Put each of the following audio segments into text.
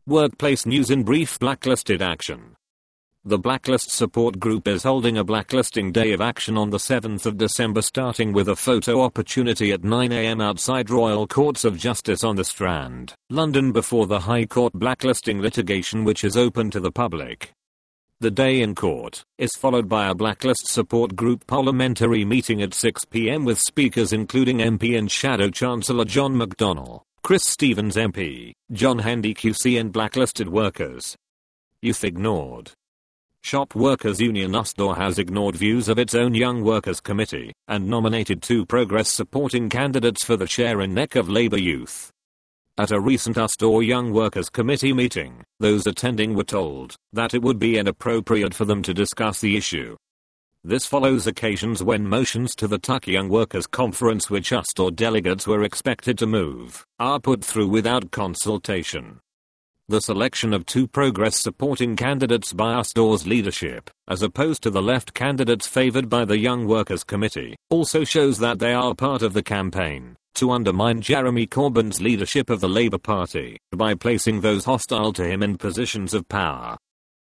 Workplace news in brief. Blacklisted action. The Blacklist Support Group is holding a blacklisting day of action on the 7th of December, starting with a photo opportunity at 9 AM outside Royal Courts of Justice on the Strand, London, before the High Court blacklisting litigation, which is open to the public. The day in court is followed by a Blacklist Support Group parliamentary meeting at 6 PM with speakers including MP and Shadow Chancellor John McDonnell, Chris Stevens MP, John Handy QC, and blacklisted workers. Youth ignored. Shop Workers Union Usdaw has ignored views of its own Young Workers Committee and nominated 2 Progress-supporting candidates for the chair and neck of Labour Youth. At a recent Usdaw Young Workers Committee meeting, those attending were told that it would be inappropriate for them to discuss the issue. This follows occasions when motions to the Tuck Young Workers Conference, which Usdaw delegates were expected to move, are put through without consultation. The selection of 2 Progress-supporting candidates by Usdaw's leadership, as opposed to the left candidates favoured by the Young Workers Committee, also shows that they are part of the campaign to undermine Jeremy Corbyn's leadership of the Labour Party by placing those hostile to him in positions of power.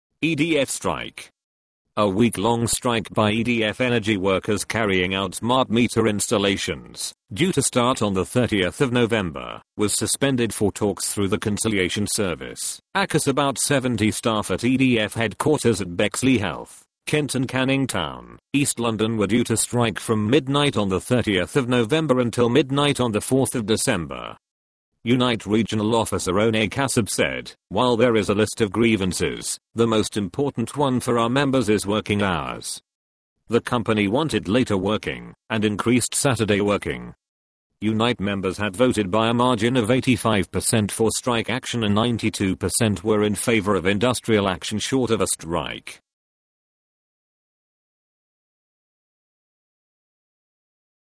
EDF strike. A week-long strike by EDF energy workers carrying out smart meter installations, due to start on the 30th of November, was suspended for talks through the conciliation service. About 70 staff at EDF headquarters at Bexley Heath, Kent and Canning Town, East London, were due to strike from midnight on the 30th of November until midnight on the 4th of December. Unite Regional Officer One Kassab said, "While there is a list of grievances, the most important one for our members is working hours. The company wanted later working and increased Saturday working." Unite members had voted by a margin of 85% for strike action and 92% were in favour of industrial action short of a strike.